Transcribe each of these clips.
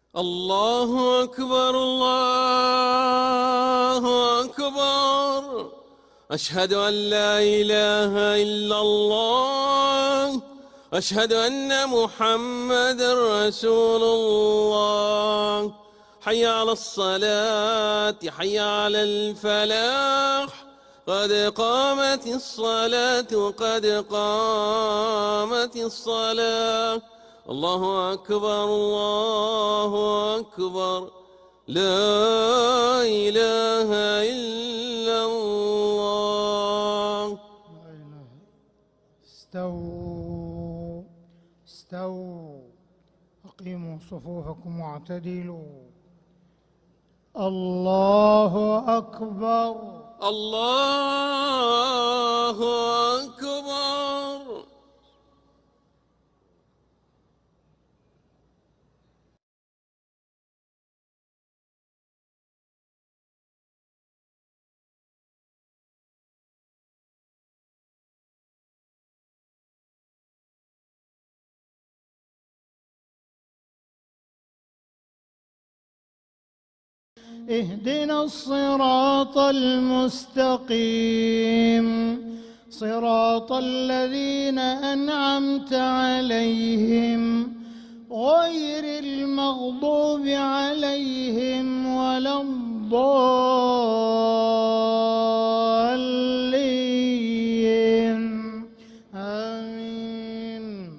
الله أكبر الله أكبر. أشهد أن لا إله إلا الله. أشهد أن محمد رسول الله. حي على الصلاة، حي على الفلاح، قد قامت الصلاة، قد قامت الصلاة. الله أكبر الله أكبر. لا إله إلا الله. استووا استووا، أقيموا صفوفكم واعتدلوا. الله أكبر الله أكبر. اهدنا الصراط المستقيم، صراط الذين أنعمت عليهم غير المغضوب عليهم ولا الضالين. آمين.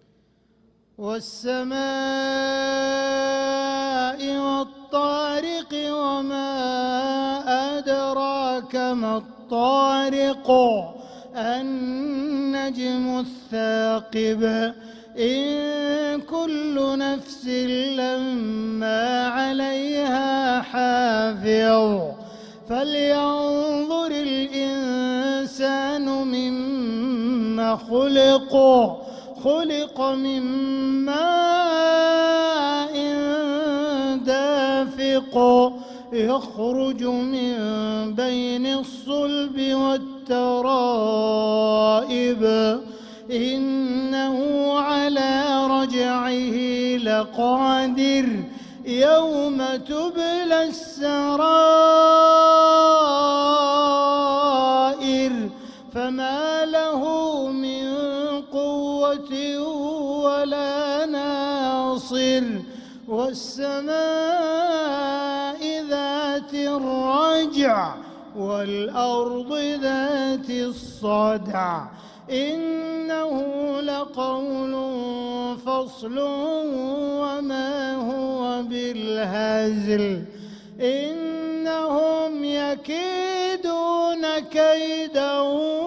والسماء والطارق وما أدراك ما الطارق، النجم الثاقب. إن كل نفس لما عليها حافظ. فلينظر الإنسان مما خلق. خلق من ماء دافق، يخرج من بين الصلب والترائب. إنه على رجعه لقادر. يوم تبلى السرائر، فما له من قوة ولا ناصر. والسماء ذات الرجع والأرض ذات الصدع. إنه لقول فصل وما هو بالهزل. إنهم يكيدون كيدا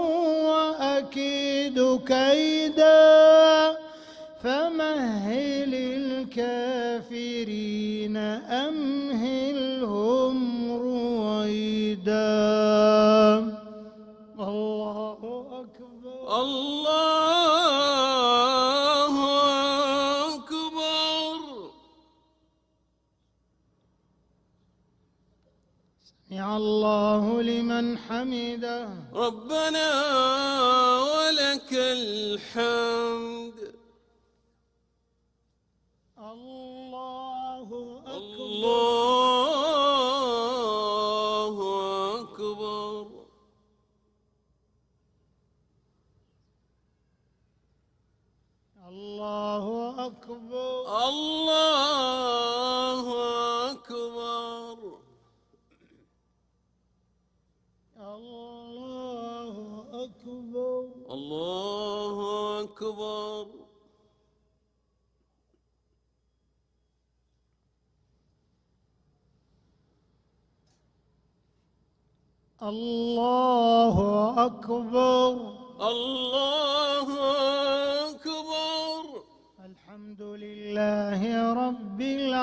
وأكيد كيدا. فمهل الكافرين أمهلهم رويدا. الله أكبر الله أكبر. سمع الله لمن حمده. ربنا ولك الحمد. الله أكبر الله أكبر. الله أكبر الله أكبر. الله أكبر الله أكبر. الله أكبر الله أكبر. الحمد لله رب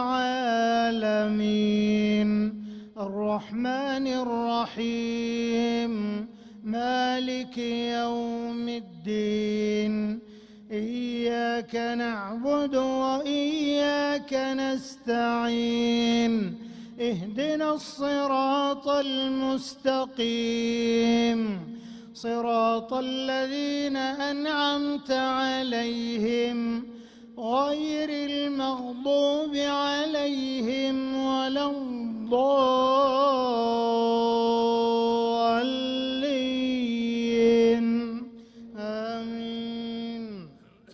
العالمين، الرحمن الرحيم، مالك يوم الدين. إياك نعبد وإياك نستعين. اهدنا الصراط المستقيم، صراط الذين أنعمت عليهم غير المغضوب عليهم عليهم ولا الضالين آمين.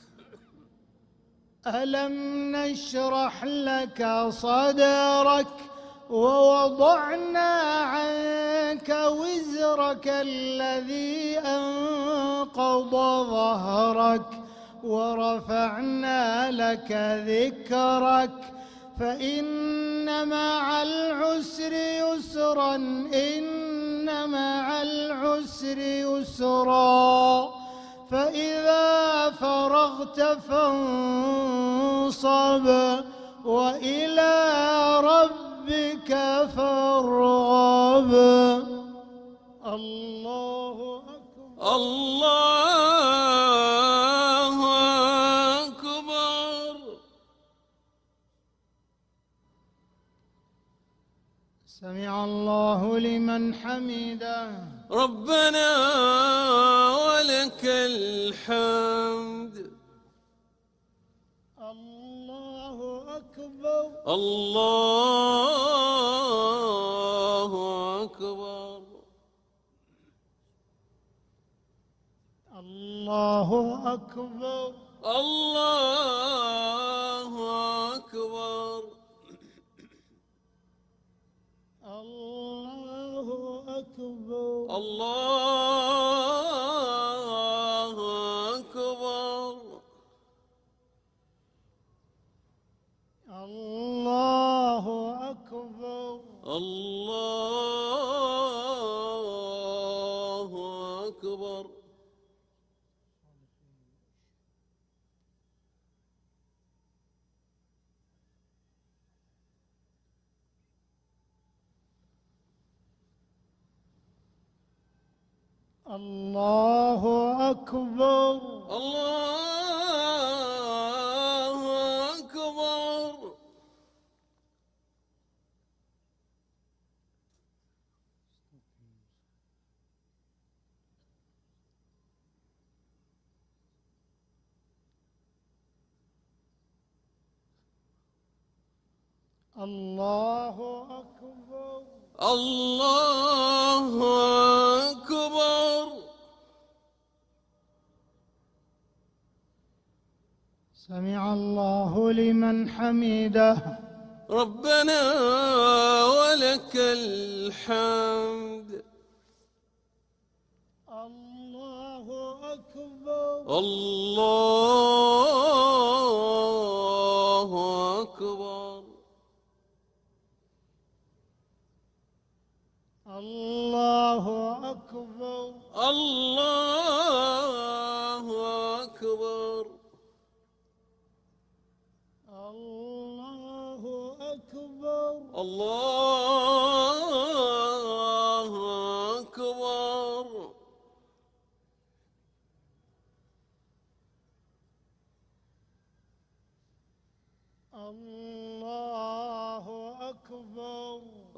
ألم نشرح لك صدرك ووضعنا عنك وزرك الذي أنقض ظهرك ورفعنا لك ذكرك فإن مع العسر يسرا إن مع العسر يسرا فإذا فرغت فانصب وإلى ربك فارغب. الله أكبر. الله أكبر. سمع الله لمن حمده. ربنا ولك الحمد. الله أكبر. الله أكبر. الله أكبر. الله أكبر. الله أكبر. الله أكبر. الله أكبر. الله أكبر. الله أكبر. الله أكبر. الله أكبر. الله أكبر. سمع الله لمن حمده. ربنا ولك الحمد. الله أكبر. الله أكبر. الله أكبر. الله أكبر. الله أكبر. الله أكبر. الله أكبر.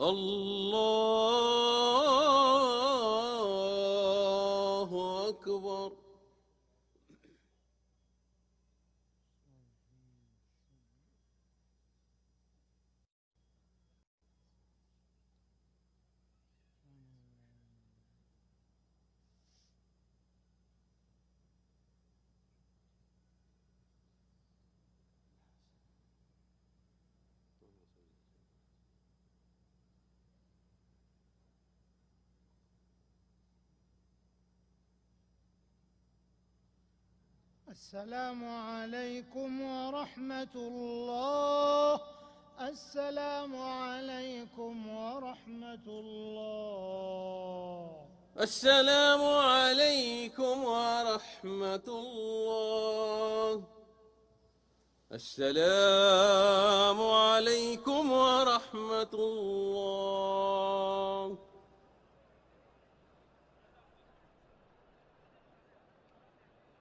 الله أكبر. السلام عليكم ورحمة الله. السلام عليكم ورحمة الله. السلام عليكم ورحمة الله. السلام